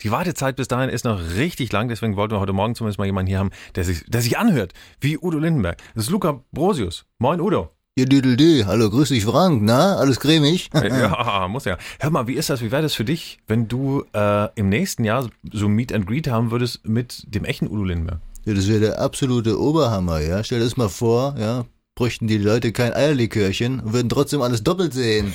Die Wartezeit bis dahin ist noch richtig lang, deswegen wollten wir heute Morgen zumindest mal jemanden hier haben, der sich anhört, wie Udo Lindenberg. Das ist Luca Brosius. Moin Udo. Ja, Düdeldü. Hallo, grüß dich Frank, na? Alles cremig? Ja, muss ja. Hör mal, wie wäre das für dich, wenn du im nächsten Jahr so Meet and Greet haben würdest mit dem echten Udo Lindenberg? Ja, das wäre der absolute Oberhammer, ja. Stell dir das mal vor, ja. Bräuchten die Leute kein Eierlikörchen und würden trotzdem alles doppelt sehen.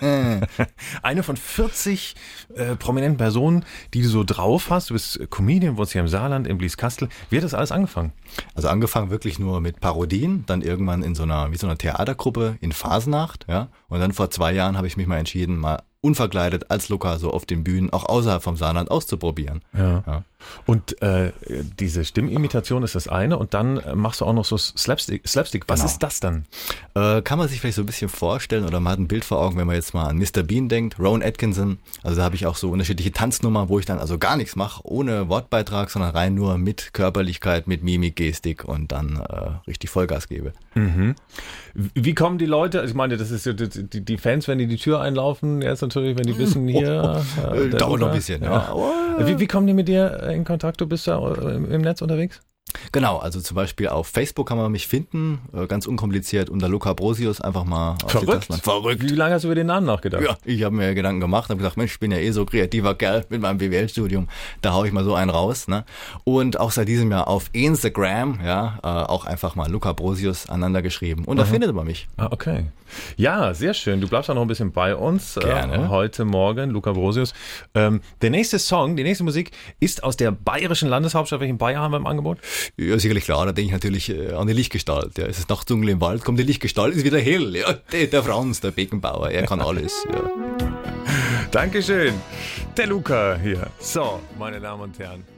Eine von 40 prominenten Personen, die du so drauf hast. Du bist Comedian, wohnst hier im Saarland, in Blieskastel. Wie hat das alles angefangen? Also angefangen wirklich nur mit Parodien, dann irgendwann in so einer Theatergruppe in Fasnacht, ja. Und dann vor 2 Jahren habe ich mich mal entschieden, mal unverkleidet als Luca so auf den Bühnen auch außerhalb vom Saarland auszuprobieren. Ja. Und diese Stimmimitation ist das eine und dann machst du auch noch so Slapstick. Was ist das dann? Kann man sich vielleicht so ein bisschen vorstellen oder man hat ein Bild vor Augen, wenn man jetzt mal an Mr. Bean denkt, Rowan Atkinson. Also da habe ich auch so unterschiedliche Tanznummern, wo ich dann also gar nichts mache, ohne Wortbeitrag, sondern rein nur mit Körperlichkeit, mit Mimik, Gestik und dann richtig Vollgas gebe. Mhm. Wie kommen die Leute, ich meine, das ist die Fans, wenn die Tür einlaufen, jetzt natürlich, wenn die wissen, hier... dauert noch ein bisschen, ja. Wie kommen die mit dir in Kontakt? Du bist da im Netz unterwegs? Genau, also zum Beispiel auf Facebook kann man mich finden, ganz unkompliziert unter Luca Brosius, einfach mal Verrückt. Wie lange hast du über den Namen nachgedacht? Ja, ich habe mir Gedanken gemacht, habe gesagt, Mensch, ich bin ja so kreativer Kerl mit meinem BWL-Studium, da hau ich mal so einen raus, ne? Und auch seit diesem Jahr auf Instagram, ja, auch einfach mal Luca Brosius aneinander geschrieben und da findet man mich. Ah, okay. Ja, sehr schön. Du bleibst auch noch ein bisschen bei uns. Gerne. Heute Morgen, Luca Brosius. Der nächste Song, die nächste Musik ist aus der bayerischen Landeshauptstadt. Welchen Bayer haben wir im Angebot? Ja, sicherlich klar, da denke ich natürlich an die Lichtgestalt. Ja, es ist nachts dunkel im Wald, kommt die Lichtgestalt, ist wieder hell. Ja, der Franz, der Beckenbauer, er kann alles. Ja. Dankeschön. Der Luca hier. So, meine Damen und Herren.